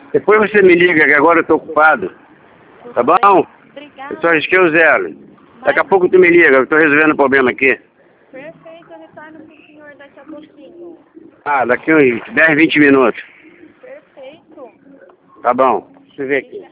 Depois você me liga, que agora eu tô ocupado. Tá bom? Obrigada. Eu só risquei o zero. Daqui a pouco tu me liga, eu tô resolvendo o problema aqui. Perfeito, eu retorno pro senhor daqui a pouquinho. Ah, daqui uns 10, 20 minutos. Perfeito. Tá bom. Deixa eu ver aqui.